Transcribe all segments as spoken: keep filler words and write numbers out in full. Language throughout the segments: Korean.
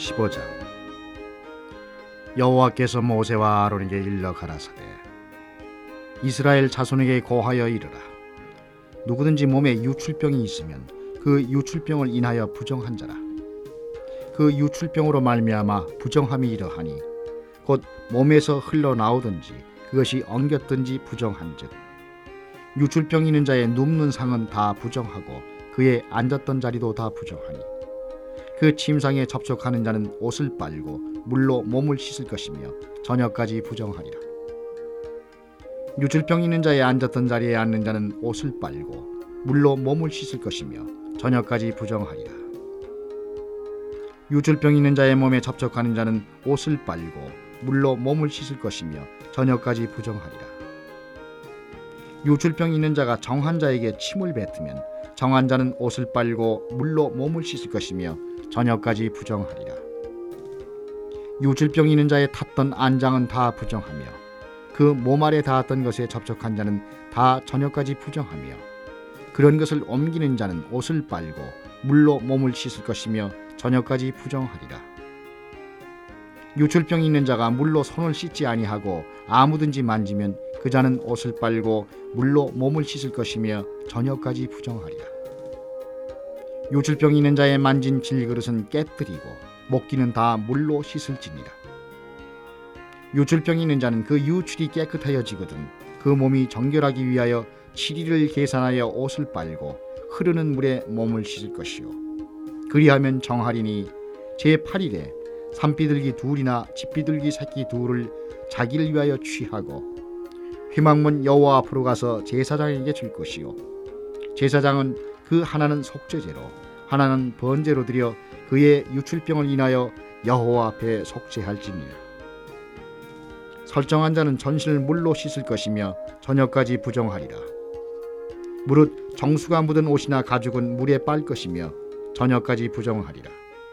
십오 장. 여호와께서 모세와 아론에게 일러 가라사대 이스라엘 자손에게 고하여 이르라. 누구든지 몸에 유출병이 있으면 그 유출병을 인하여 부정한 자라. 그 유출병으로 말미암아 부정함이 이러하니 곧 몸에서 흘러나오든지 그것이 엉겼든지 부정한즉 유출병 있는 자의 눕는 상은 다 부정하고 그의 앉았던 자리도 다 부정하니 그 침상에 접촉하는 자는 옷을 빨고 물로 몸을 씻을 것이며 저녁까지 부정하리라. 유출병 있는 자의 앉았던 자리에 앉는 자는 옷을 빨고 물로 몸을 씻을 것이며 저녁까지 부정하리라. 유출병 있는 자의 몸에 접촉하는 자는 옷을 빨고 물로 몸을 씻을 것이며 저녁까지 부정하리라. 유출병 있는 자가 정한 자에게 침을 뱉으면 정한 자는 옷을 빨고 물로 몸을 씻을 것이며 저녁까지 부정하리라. 유출병 있는 자의 탔던 안장은 다 부정하며 그 몸 아래 닿았던 것에 접촉한 자는 다 저녁까지 부정하며 그런 것을 옮기는 자는 옷을 빨고 물로 몸을 씻을 것이며 저녁까지 부정하리라. 유출병 있는 자가 물로 손을 씻지 아니하고 아무든지 만지면 그 자는 옷을 빨고 물로 몸을 씻을 것이며 저녁까지 부정하리라. 유출병 있는 자의 만진 질그릇은 깨뜨리고 목기는 다 물로 씻을지니라. 유출병 있는 자는 그 유출이 깨끗하여지거든 그 몸이 정결하기 위하여 칠 일을 계산하여 옷을 빨고 흐르는 물에 몸을 씻을 것이요 그리하면 정하리니 제팔 일에 산비둘기 둘이나 집비둘기 새끼 둘을 자기를 위하여 취하고 회막문 여호와 앞으로 가서 제사장에게 줄 것이요 제사장은 그 하나는 속죄제로 하나는 번제로 드려 그의 유출병을 인하여 여호와 앞에 속죄할지니라. 설정한 자는 전신을 물로 씻을 것이며 저녁까지 부정하리라. 무릇 정수가 묻은 옷이나 가죽은 물에 빨 것이며 저녁까지 부정하리라.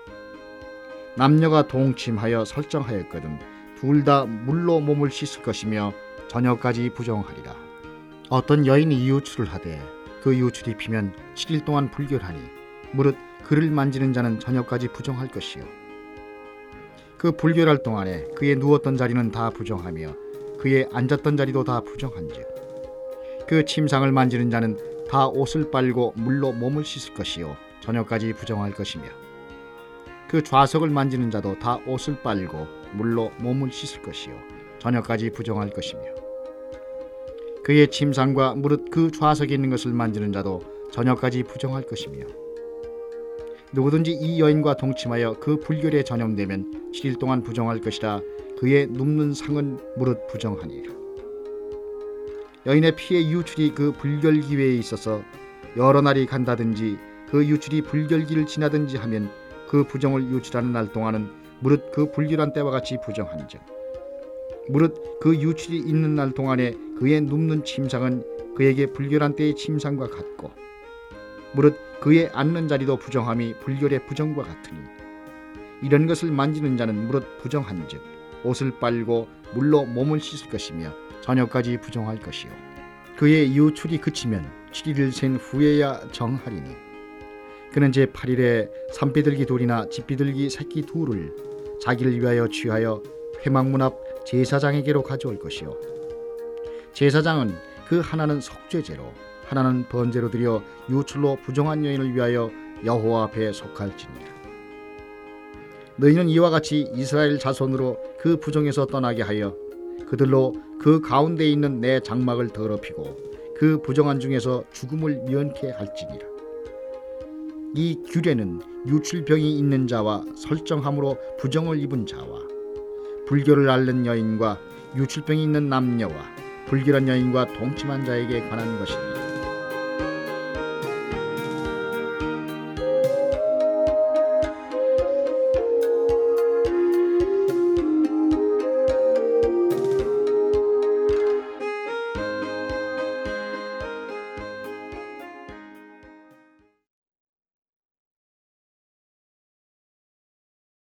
남녀가 동침하여 설정하였거든 둘 다 물로 몸을 씻을 것이며 저녁까지 부정하리라. 어떤 여인이 유출을 하되 그 유출이 피면 칠 일 동안 불결하니 무릇 그를 만지는 자는 저녁까지 부정할 것이요 그 불결할 동안에 그의 누웠던 자리는 다 부정하며 그의 앉았던 자리도 다 부정한즉 그 침상을 만지는 자는 다 옷을 빨고 물로 몸을 씻을 것이요 저녁까지 부정할 것이며 그 좌석을 만지는 자도 다 옷을 빨고 물로 몸을 씻을 것이요 저녁까지 부정할 것이며 그의 침상과 무릇 그 좌석에 있는 것을 만지는 자도 저녁까지 부정할 것이며 누구든지 이 여인과 동침하여 그 불결에 전염되면 칠 일 동안 부정할 것이라. 그의 눕는 상은 무릇 부정하니라. 여인의 피의 유출이 그 불결 기회에 있어서 여러 날이 간다든지 그 유출이 불결기를 지나든지 하면 그 부정을 유출하는 날 동안은 무릇 그 불결한 때와 같이 부정한즉 무릇 그 유출이 있는 날 동안에 그의 눕는 침상은 그에게 불결한 때의 침상과 같고 무릇 그의 앉는 자리도 부정함이 불결의 부정과 같으니 이런 것을 만지는 자는 무릇 부정한즉 옷을 빨고 물로 몸을 씻을 것이며 저녁까지 부정할 것이요 그의 유출이 그치면 칠 일을 센 후에야 정하리니 그는 제팔 일에 산비둘기 둘이나 집비둘기 새끼 둘을 자기를 위하여 취하여 회막문 앞 제사장에게로 가져올 것이요 제사장은 그 하나는 속죄제로 하나는 번제로 드려 유출로 부정한 여인을 위하여 여호와 앞에 속할지니라. 너희는 이와 같이 이스라엘 자손으로 그 부정에서 떠나게 하여 그들로 그 가운데 있는 내 장막을 더럽히고 그 부정한 중에서 죽음을 면케 할지니라. 이 규례는 유출병이 있는 자와 설정함으로 부정을 입은 자와 불결을 앓는 여인과 유출병이 있는 남녀와 불결한 여인과 동침한 자에게 관한 것이니